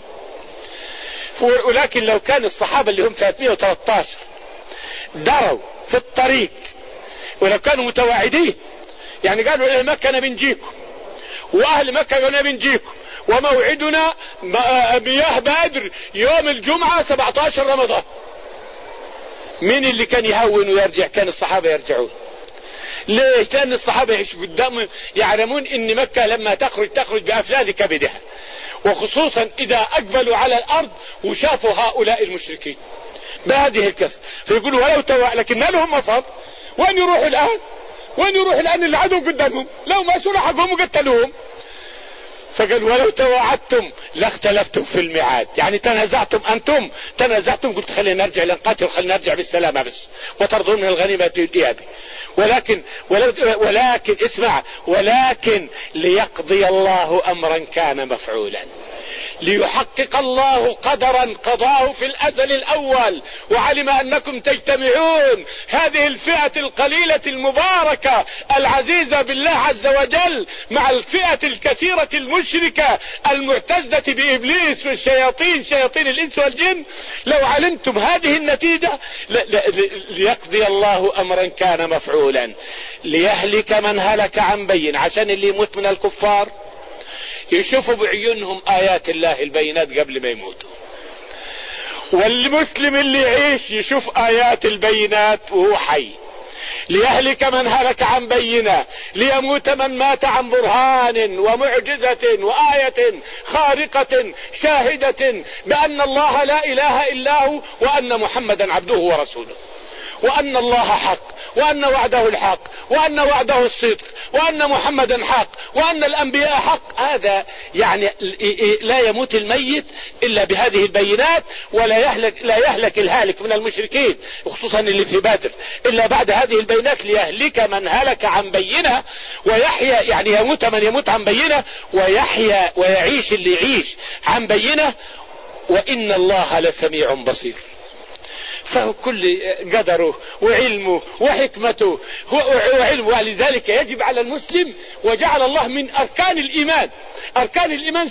ولكن لو كان الصحابة اللي هم 313 دروا في الطريق ولو كانوا متواعدين، يعني قالوا اهل مكة نبي نجيكم واهل مكة نبي نجيكم وموعدنا مياه بدر يوم الجمعة 17 رمضان، مين اللي كان يهون ويرجع؟ كان الصحابة يرجعون. ليه؟ لأن الصحابة يعيش قدام يعلمون ان مكة لما تخرج بأفلاذ كبدها، وخصوصا إذا أقبلوا على الأرض وشافوا هؤلاء المشركين بهذه الكسر، فيقولوا ولو لكن لهم مفر. وين يروحوا الآن العدو قدامهم، لو ما سلحقهم وقتلوهم. فقال ولو تواعدتم لاختلفتم في الميعاد، يعني تنازعتم قلت خلينا نرجع لنقاتل وخلينا نرجع بالسلامة بس وترضون من الغنيمة الإيابي، ولكن اسمع، ولكن ليقضي الله أمرا كان مفعولا، ليحقق الله قدرا قضاه في الأزل الأول، وعلم أنكم تجتمعون هذه الفئة القليلة المباركة العزيزة بالله عز وجل مع الفئة الكثيرة المشركة المعتزة بإبليس والشياطين، شياطين الإنس والجن. لو علمتم هذه النتيجة ليقضي الله أمرا كان مفعولا ليهلك من هلك عن بين، عشان اللي يموت من الكفار يشوفوا بعيونهم آيات الله البينات قبل ما يموتوا، والمسلم اللي يعيش يشوف آيات البينات وهو حي. ليهلك من هلك عن بينة، ليموت من مات عن برهان ومعجزة وآية خارقة شاهدة بأن الله لا إله إلا هو، وأن محمدا عبده ورسوله، وأن الله حق، وأن وعده الحق، وأن وعده الصدق، وأن محمدا حق، وأن الأنبياء حق. هذا يعني لا يموت الميت إلا بهذه البينات، ولا يهلك الهالك من المشركين وخصوصا اللي في بدر إلا بعد هذه البينات. ليهلك من هلك عن بينة ويحيى، يعني يموت من يموت عن بينة، ويحيى ويعيش اللي يعيش عن بينة، وإن الله لسميع بصير. فهو كل قدره وعلمه وحكمته وعلمه، ولذلك يجب على المسلم، وجعل الله من أركان الإيمان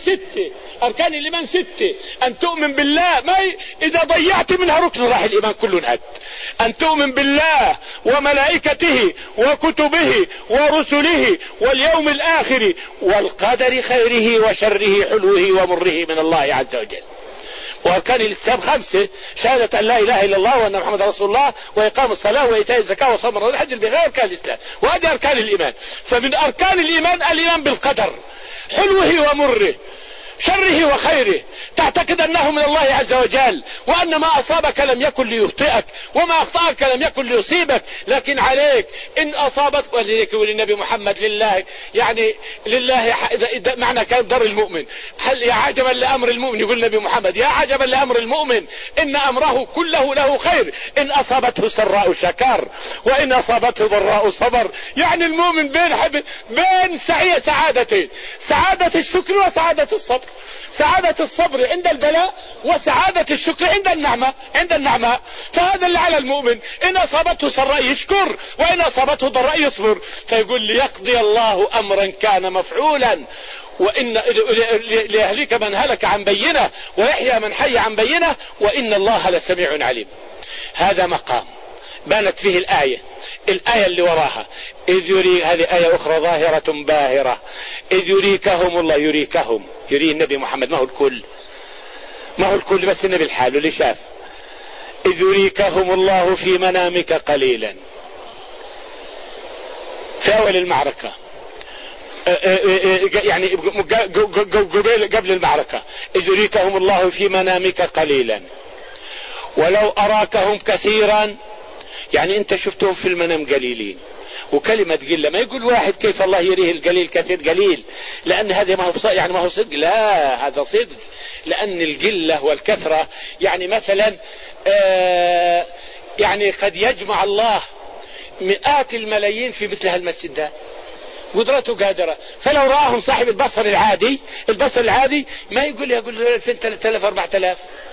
ستة، أن تؤمن بالله، إذا ضيعت منها ركن راح الإيمان كله انهد. أن تؤمن بالله وملائكته وكتبه ورسله واليوم الآخر والقدر خيره وشره حلوه ومره من الله عز وجل. وأركان الإسلام 5: شهادة أن لا إله إلا الله وأن محمد رسول الله، وإقام الصلاة وإيتاء الزكاة وصوم رمضان والحج، بغير أركان الإسلام. وهذه أركان الإيمان. فمن أركان الإيمان بالقدر حلوه ومره، شره وخيره، تعتقد أنه من الله عز وجل، وأن ما أصابك لم يكن ليخطئك، وما أخطأك لم يكن ليصيبك، لكن عليك إن أصابت. ولذلك يقول النبي محمد لله، يعني لله معنى كان ضر المؤمن. هل يا عجبا لأمر المؤمن، يقول النبي محمد يا عجبا لأمر المؤمن إن أمره كله له خير، إن أصابته سراء شكر وإن أصابته ضراء صبر. يعني المؤمن بين سعادتين: سعادة الشكر وسعادة الصبر. سعادة الصبر عند البلاء، وسعادة الشكر عند النعماء. فهذا اللي على المؤمن، إن أصابته سراء يشكر، وإن أصابته ضراء يصبر. فيقول ليقضي الله أمرا كان مفعولا، وإن ليهلك من هلك عن بينة ويحيى من حي عن بينة، وإن الله لسميع عليم. هذا مقام بانت فيه الآية اللي وراها. هذه آية أخرى ظاهرة باهرة: إذ يريكهم الله، يري النبي محمد، ما هو الكل بس النبي الحال اللي شاف. إذ يريكهم الله في منامك قليلا، في أول المعركة، يعني قبل المعركة: إذ يريكهم الله في منامك قليلا ولو أراكهم كثيرا، يعني أنت شفتهم في المنام قليلين. وكلمة قلة، ما يقول واحد كيف الله يريه القليل كثير قليل، لأن هذا ما هو صدق، لا هذا صدق. لأن القلة والكثرة، يعني مثلا يعني قد يجمع الله مئات الملايين في مثل هالمسجد ده، قدرته قادرة. فلو رآهم صاحب البصر العادي ما يقول 2000 3000 4000،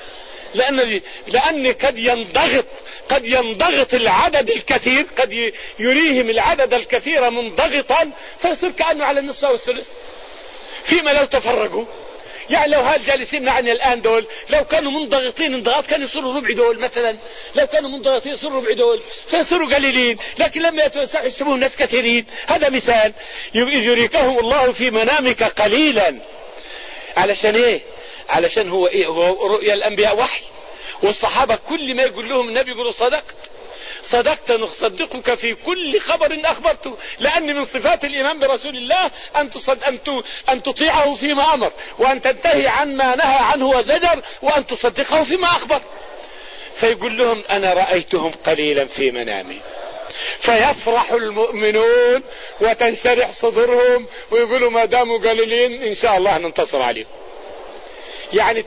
لأن قد ينضغط العدد الكثير، قد يريهم العدد الكثير منضغطا، فيصير كأنه على النصف والثلث. فيما لو تفرقوا، يعني لو هال جالسين معنا الآن دول لو كانوا منضغطين انضغاط كانوا يصيروا ربع دول مثلا، لو كانوا منضغطين يصيروا ربع دول، فيصيروا قليلين. لكن لما يتوسعوا يسمون ناس كثيرين. هذا مثال. يريكهم الله في منامك قليلا. علشان ايه؟ علشان هو رؤيا الأنبياء وحي، والصحابة كل ما يقول لهم النبي يقولوا صدقت نصدقك في كل خبر أخبرته، لأن من صفات الإيمان برسول الله أن تطيعه فيما أمر، وأن تنتهي عن ما نهى عنه وزجر، وأن تصدقه فيما أخبر. فيقول لهم أنا رأيتهم قليلا في منامي. فيفرح المؤمنون وتنشرح صدورهم ويقولوا ما داموا قليلين إن شاء الله ننتصر عليهم. يعني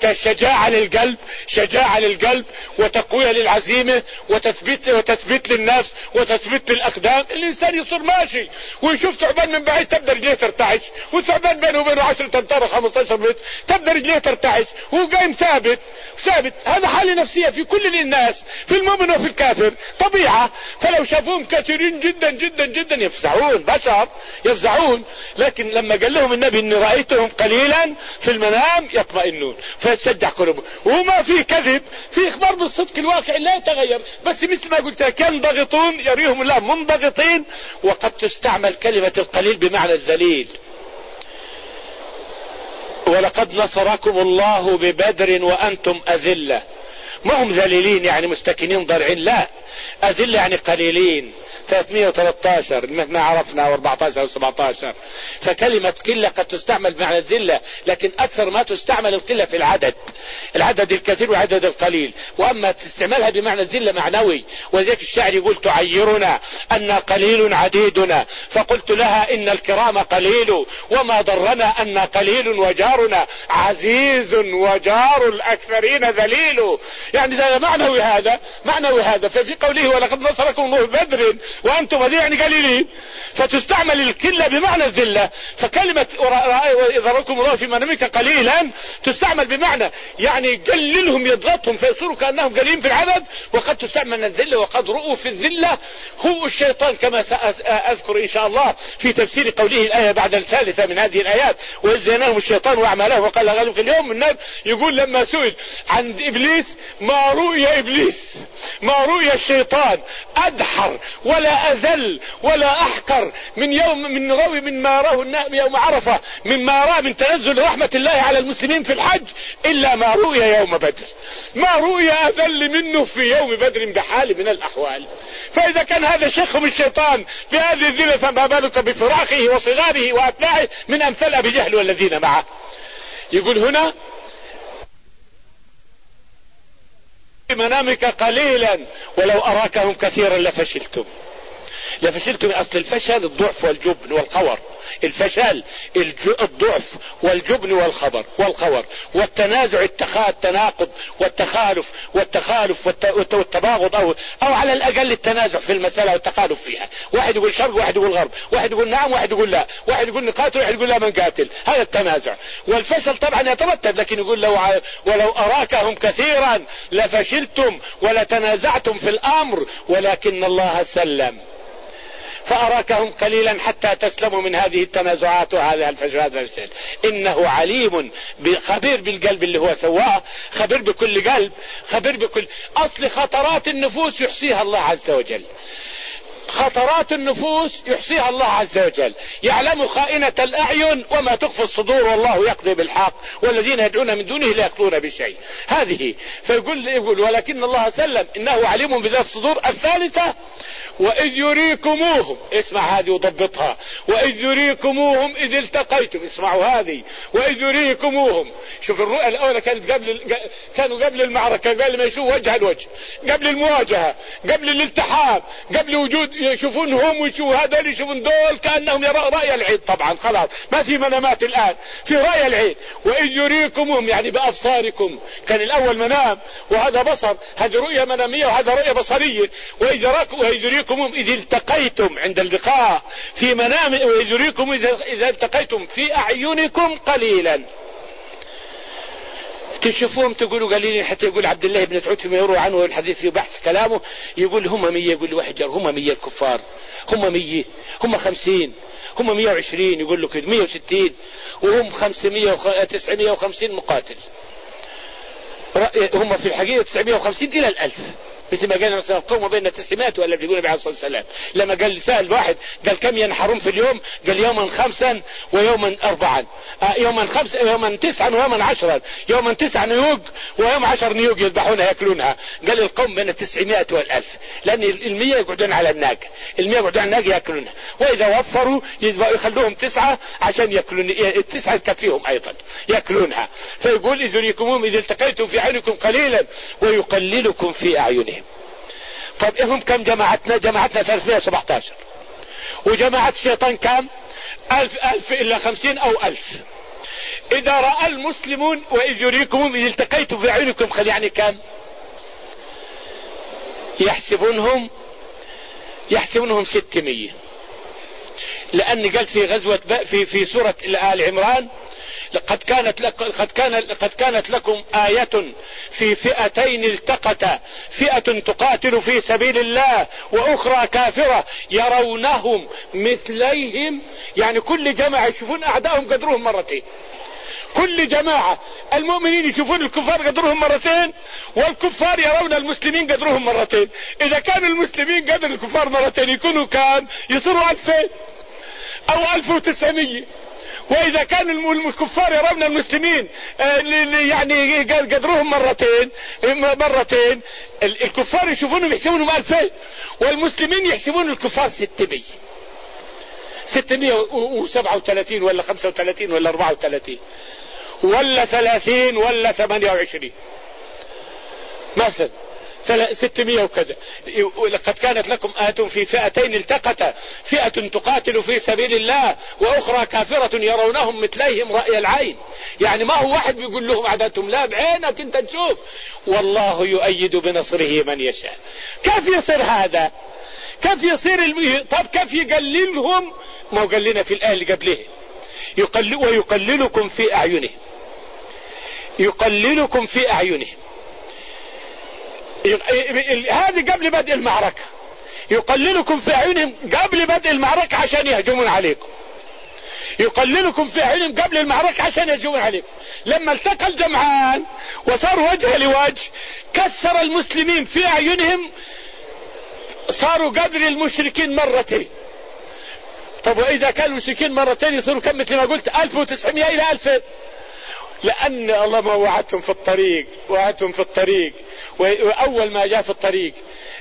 شجاعة للقلب وتقوية للعزيمة وتثبيت للنفس وتثبيت للأقدام. الإنسان يصير ماشي ويشوف ثعبان من بعيد تبدأ رجليه ترتعش، والثعبان بينه وبينه 10 أمتار 15 متر تبدأ رجليه ترتعش، وهو قايم ثابت. هذا حالة نفسية في كل الناس، في المؤمن وفي الكافر، طبيعة. فلو شافوهم كثيرين جدا جدا جدا يفزعون، بشر يفزعون. لكن لما قال لهم النبي إني رأيتهم قليلا في المنام يطمئنون، فيتشجع قلوبهم. وما في كذب، في إخبار بالصدق الواقع لا يتغير. بس مثل ما قلت ينضغطون، يريهم الله منضغطين. وقد تستعمل كلمة القليل بمعنى الذليل. ولقد نصركم الله ببدر وأنتم أذلة. ما هم ذليلين يعني مستكنين ضرعين، لا، أذلة يعني قليلين. 313 ما عرفنا، او 14 او 17. فكلمة قلة قد تستعمل بمعنى الذلة، لكن اكثر ما تستعمل القلة في العدد الكثير والعدد القليل. واما تستعملها بمعنى الذلة معنوي. ولذلك الشاعر يقول تعيرنا ان قليل عديدنا، فقلت لها ان الكرام قليل، وما ضرنا ان قليل وجارنا عزيز وجار الاكثرين ذليل. يعني ده معنوي هذا. ففي قوله ولقد نصركم الله بدر وأنتم هذه يعني قليلين، فتستعمل القلة بمعنى الذلة. فكلمة وإذا رأكم الله في منامك قليلا تستعمل بمعنى يعني قللهم، يضغطهم فيصيروا كأنهم قليلين في العدد. وقد تستعمل الذلة، وقد رؤوا في الذلة هو الشيطان، كما سأذكر إن شاء الله في تفسير قوله الآية بعد الثالثة من هذه الآيات. وإذ زينهم الشيطان وأعمالهم وقال غالب اليوم من النار. يقول لما سئل عن إبليس ما رؤي الشيطان أدحر ولا أذل ولا أحقر مما راه يوم عرفة، مما رأى من تنزل رحمة الله على المسلمين في الحج، إلا ما رؤي يوم بدر. ما رؤي أذل منه في يوم بدر بحال من الأحوال. فإذا كان هذا شيخهم الشيطان بهذه الذلة، فما بالك بفراقه وصغاره وأتباعه من أمثال أبي جهل والذين معه. يقول هنا منامك قليلا ولو أراكهم كثيرا لفشلتم. أصل الفشل الضعف والجبن والخور. الفشل الضعف والجبن والخور والتنازع، التناقض والتخالف والتباغض، او على الاقل التنازع في المسألة والتخالف فيها. واحد يقول شرق، واحد يقول غرب، واحد يقول نعم، واحد يقول لا، واحد يقول نقاتل، واحد يقول لا من قاتل. هذا التنازع. والفشل طبعا يترتب، لكن يقول ولو أراكهم كثيرا لفشلتم ولتنازعتم في الأمر ولكن الله سلم فأراكهم قليلا حتى تسلموا من هذه التنازعات وهذا الفشل. إنه عليم خبير بالقلب اللي هو سواه، خبير بكل قلب، خبير بكل أصل خطرات النفوس يحصيها الله عز وجل. خطرات النفوس يحصيها الله عز وجل، يعلم خائنة الأعين وما تخفي الصدور، والله يقضي بالحق والذين يدعون من دونه لا يقضون بشيء. هذه فيقول ولكن الله سلم إنه عليم بذات الصدور. الثالثة وإذ يريكموهم، اسمع هذه وضبطها، وإذ يريكموهم إذ التقيتم، اسمعوا هذه، وإذ يريكموهم. شوف الرؤية الأولى كانوا قبل المعركة، قبل ما يشوفوا وجه الوجه، قبل المواجهة، قبل الالتحام، قبل وجود يشوفونهم ويشوفوا هذول يشوفون دول كأنهم يرى رأي العين. طبعا خلاص ما في منامات الآن، في رأي العين. وإذ يريكموهم يعني بأبصاركم، كان الأول منام وهذا بصر، هذه رؤية منامية وهذا رؤية بصرية. وإذ يريكموهم إذ التقيتم عند اللقاء في منام، وإذ يريكم إذا التقيتم في أعينكم قليلا. تشوفوهم تقولوا قليلين، حتى يقول عبد الله بن مسعود فيما يروى عنه الحديث في بحث كلامه، يقول هم 100، يقول له حجر هم 100 الكفار، هم 100، هم 50، هم 120، يقول له كده 160، وهم 950 مقاتل. هم في الحقيقة 950 إلى 1000 مثل ما قال مثلا القوم بين 900 ولا بيقول عليه الصلاة والسلام لما قال سأل واحد قال كم ينحرون في اليوم؟ قال يوما 5 ويوما 4، يوما 5 ويوما 9 ويوما 10، يوما 9 نيوق ويوم 10 نيوق يذبحونها يأكلونها. قال القوم بين 900 وال1000، لأن 100 يقعدون على الناقة، 100 يقعدون على الناقة يأكلونها، وإذا وفروا يخلوهم 9 عشان يأكلون 9 تكفيهم أيضا يأكلونها. فيقول إذ يريكمهم إذ التقيتم في عينكم قليلا ويقللكم في أعينهم. طب هم كم جماعتنا؟ جماعتنا 317، وجماعة الشيطان كم؟ 1000 إلا 50 أو 1000. إذا رأى المسلمون وإذ يريكمهم إذ التقيتم في عينكم يعني كم؟ يحسبونهم 600، لأن قال في غزوة في سورة آل عمران قد كانت لكم آية في فئتين التقتا، فئة تقاتل في سبيل الله وأخرى كافرة يرونهم مثليهم، يعني كل جماعة يشوفون أعدائهم قدرهم مرتين، كل جماعة المؤمنين يشوفون الكفار قدرهم مرتين، والكفار يرون المسلمين قدرهم مرتين. إذا كان المسلمين قدر الكفار مرتين يكونوا كان يصيروا 2000 أو 1900، وإذا كان الكفار يرون المسلمين يعني قدرهم مرتين الكفار يشوفونهم يحسبونهم 2000، والمسلمين يحسبون الكفار 637 ولا 35 ولا 34 ولا 30 ولا 28 مثلا 600 وكذا. لقد كانت لكم آية في فئتين التقتا، فئة تقاتل في سبيل الله وأخرى كافرة يرونهم مثليهم رأي العين، يعني ما هو واحد بيقول لهم عددهم، لا بعينك انت تشوف. والله يؤيد بنصره من يشاء. كيف يصير هذا؟ كيف يصير طب كيف يقللهم؟ ما قال لنا في الآية اللي قبله ويقللكم في أعينهم، يقللكم في أعينهم. هذه قبل بدء المعركة، يقللكم في أعينهم قبل بدء المعركة عشان يهجمون عليكم، يقللكم في أعينهم قبل المعركة عشان يهجمون عليكم. لما التقى الجمعان وصاروا وجه لوجه كسر المسلمين في أعينهم، صاروا قدر المشركين مرتين. طب وإذا كانوا المشركين مرتين يصيروا كم؟ مثل ما قلت 1900 إلى 2000، لأن الله ما وعدتهم في الطريق، وأول ما جاء في الطريق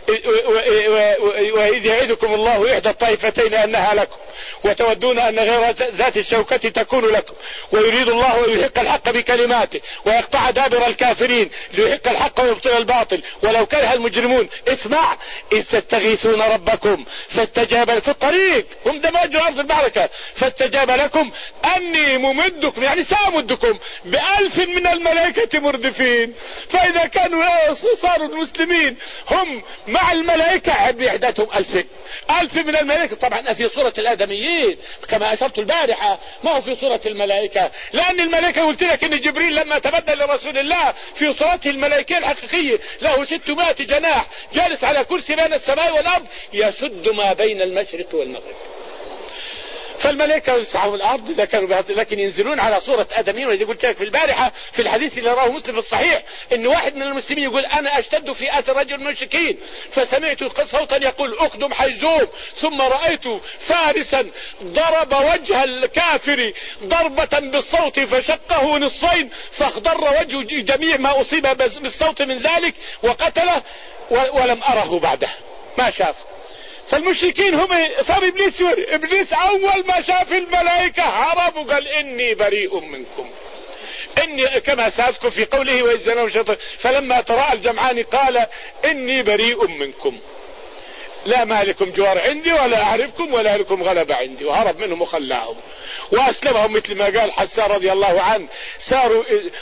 وإذ يعدكم الله إحدى الطائفتين أنها لكم وتودون أن غير ذات الشوكة تكون لكم ويريد الله أن يحق الحق بكلماته ويقطع دابر الكافرين ليحق الحق ويبطل الباطل ولو كره المجرمون. اسمع إذ تستغيثون ربكم فاستجاب في الطريق، هم دماجوا أرض المعركة، فاستجاب لكم أني ممدكم، يعني سأمدكم ب1000 من الملائكة مردفين. فإذا كانوا صاروا المسلمين هم مع الملائكة بعدتهم 1000 من الملائكة. طبعا في صورة الآدميين كما أشرت البارحة، ما هو في صورة الملائكة، لأن الملائكة قلت لك أن جبريل لما تبدل لرسول الله في صورته الملائكية الحقيقية له 600 جناح جالس على كرسي بين السماء والأرض يسد ما بين المشرق والمغرب. فالملائكة يسعون الأرض إذا كانوا لكن ينزلون على صورة آدميين. وإذا قلت لك في البارحة في الحديث اللي رواه مسلم في الصحيح إن واحد من المسلمين يقول أنا أشتد في آثر رجل من المشركين فسمعت صوتا يقول أقدم حيزوم، ثم رأيت فارسا ضرب وجه الكافر ضربة بالصوت فشقه نصفين فاخضر وجه جميع ما أصيب بالصوت من ذلك وقتله ولم أره بعده، ما شاف. فالمشركين هم صار إبليس أول ما شاف الملائكة هرب وقال إني بريء منكم، إني كما سأذكر في قوله وإذ زنوا شيطان فلما تراءى الجمعان قال إني بريء منكم لا ما لكم جوار عندي ولا أعرفكم ولا لكم غلبة عندي، وهرب منهم وخلاهم وأسلمهم مثل ما قال حسان رضي الله عنه ساروا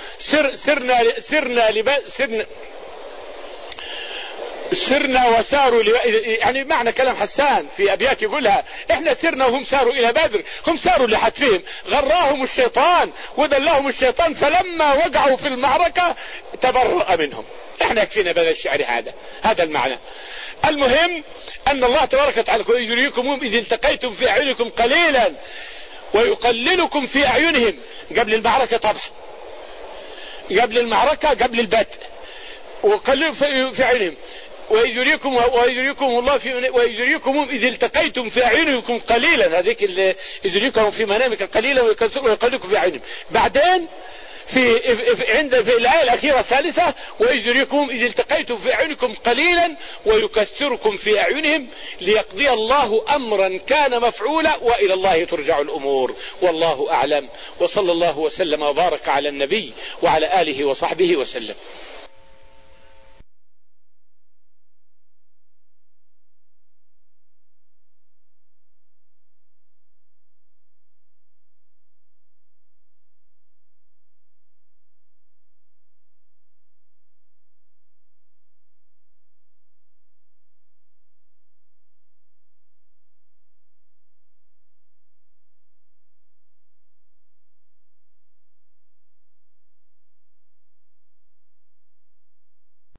سرنا وساروا يعني معنى كلام حسان في أبيات يقولها احنا سرنا وهم ساروا إلى بدر، هم ساروا لحتفهم غراهم الشيطان ودلهم الشيطان فلما وقعوا في المعركة تبرأ منهم. احنا يكفينا بهذا الشعر هذا المعنى. المهم أن الله تبارك وتعالى يريكم إذ التقيتم في أعينكم قليلا ويقللكم في أعينهم قبل المعركة، طبعا قبل المعركة قبل البدء وقللوا في أعينهم. ويجريكم إذ التقيتم في أعينكم قليلا، هذيك اللي يجريكم في منامك قليلا ويقلكم في أعينهم. بعدين في الآية الأخيرة الثالثة ويجريكم إذ التقيتم في أعينكم قليلا ويكثركم في أعينهم ليقضي الله أمرا كان مفعولا وإلى الله ترجع الأمور، والله أعلم. وصلى الله وسلم وبارك على النبي وعلى آله وصحبه وسلم.